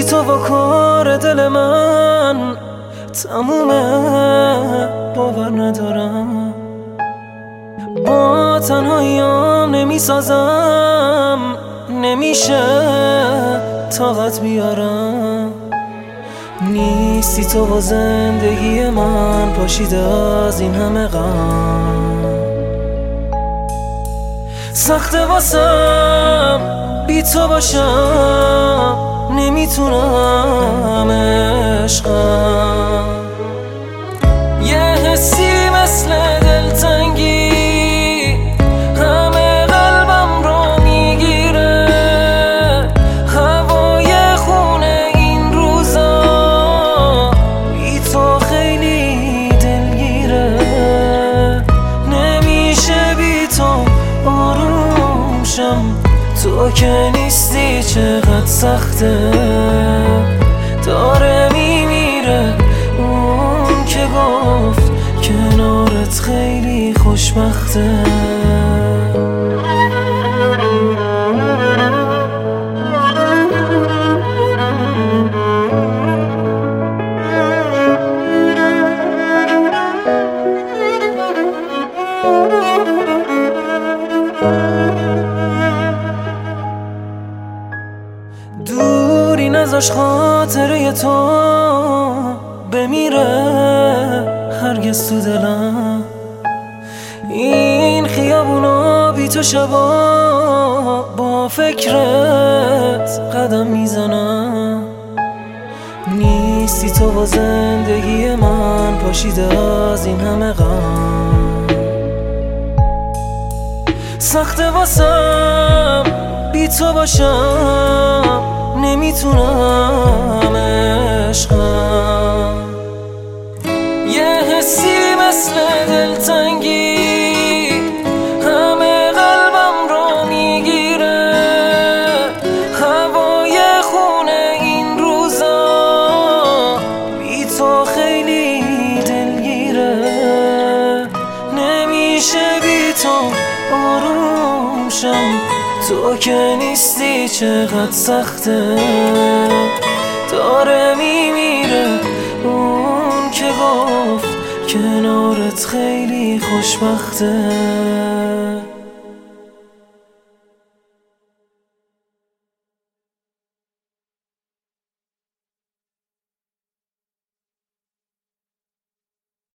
بی تو و کار دل من تمومه، باور ندارم با تنهاییام نمیسازم، نمیشه طاقت بیارم. نیستی تو و زندگی من پاشیده از این همه غم. سخته واسم بی تو باشم، نمیتونم عشقم. یه حسی مثل دلتنگی همه قلبم رو میگیره، هوای خونه این روزا بی تو خیلی دلگیره. نمیشه بی تو آروم شم، تو که نیستی چقدر سخته. داره میمیره اون که گفت کنارت خیلی خوشبخته. دوری نذاش خاطره تو بمیره هرگز تو دلم. این خیابونا بی تو شبا با فکرت قدم میزنم. نیستی تو و زندگی من پاشیده از این همه غم. سخته واسم بی تو باشم، نمیتونم عشقم. یه حسی مثل دلتنگی همه قلبم رو میگیره، هوای خونه این روزا بی تو خیلی دلگیره. نمیشه بی تو آروم شم، تو که نیستی چقدر سخته. داره میمیره اون که گفت کنارت خیلی خوشبخته.